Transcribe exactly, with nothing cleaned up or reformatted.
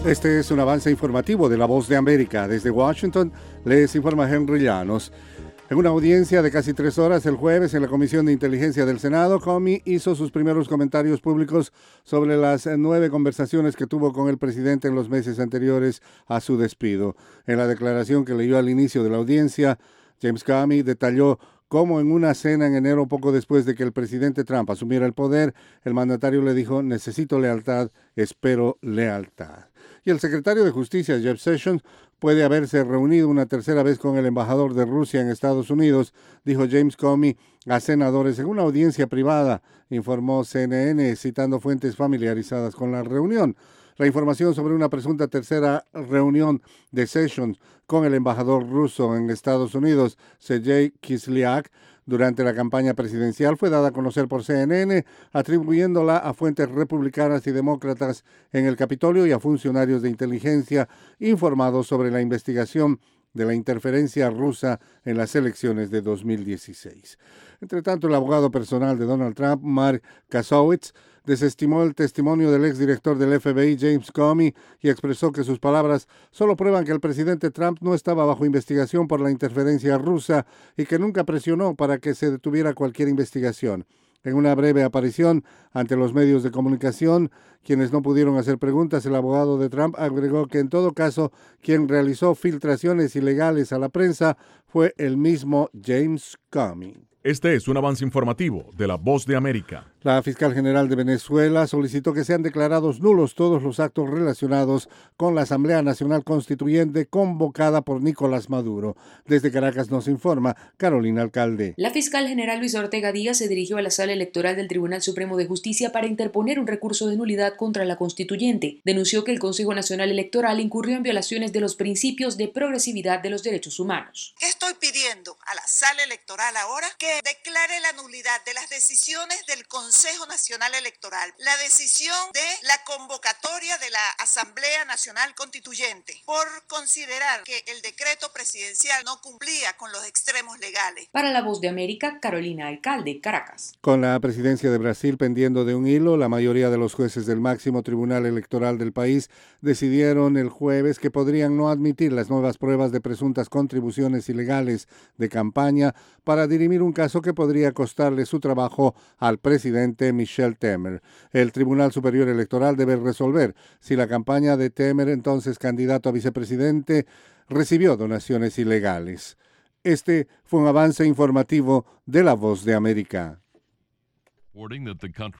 Este es un avance informativo de La Voz de América. Desde Washington les informa Henry Llanos. En una audiencia de casi tres horas el jueves en la Comisión de Inteligencia del Senado, Comey hizo sus primeros comentarios públicos sobre las nueve conversaciones que tuvo con el presidente en los meses anteriores a su despido. En la declaración que leyó al inicio de la audiencia, James Comey detalló cómo en una cena en enero, poco después de que el presidente Trump asumiera el poder, el mandatario le dijo: necesito lealtad, espero lealtad. Y el secretario de Justicia, Jeff Sessions, puede haberse reunido una tercera vez con el embajador de Rusia en Estados Unidos, dijo James Comey a senadores en una audiencia privada, informó C N N, citando fuentes familiarizadas con la reunión. La información sobre una presunta tercera reunión de Sessions con el embajador ruso en Estados Unidos, Sergei Kislyak, durante la campaña presidencial fue dada a conocer por C N N, atribuyéndola a fuentes republicanas y demócratas en el Capitolio y a funcionarios de inteligencia informados sobre la investigación de la interferencia rusa en las elecciones de dos mil dieciséis. Entre tanto, el abogado personal de Donald Trump, Mark Kasowitz, desestimó el testimonio del exdirector del F B I, James Comey, y expresó que sus palabras solo prueban que el presidente Trump no estaba bajo investigación por la interferencia rusa y que nunca presionó para que se detuviera cualquier investigación. En una breve aparición ante los medios de comunicación, quienes no pudieron hacer preguntas, el abogado de Trump agregó que en todo caso quien realizó filtraciones ilegales a la prensa fue el mismo James Comey. Este es un avance informativo de La Voz de América. La fiscal general de Venezuela solicitó que sean declarados nulos todos los actos relacionados con la Asamblea Nacional Constituyente convocada por Nicolás Maduro. Desde Caracas nos informa Carolina Alcalde. La fiscal general Luisa Ortega Díaz se dirigió a la sala electoral del Tribunal Supremo de Justicia para interponer un recurso de nulidad contra la Constituyente. Denunció que el Consejo Nacional Electoral incurrió en violaciones de los principios de progresividad de los derechos humanos. Estoy pidiendo a la sala electoral ahora que declare la nulidad de las decisiones del Consejo Nacional Electoral, la decisión de la convocatoria de la Asamblea Nacional Constituyente, por considerar que el decreto presidencial no cumplía con los extremos legales. Para La Voz de América, Carolina Alcalde, Caracas. Con la presidencia de Brasil pendiendo de un hilo, la mayoría de los jueces del máximo tribunal electoral del país decidieron el jueves que podrían no admitir las nuevas pruebas de presuntas contribuciones ilegales de campaña para dirimir un caso que podría costarle su trabajo al presidente Michel Temer. El Tribunal Superior Electoral debe resolver si la campaña de Temer, entonces candidato a vicepresidente, recibió donaciones ilegales. Este fue un avance informativo de La Voz de América.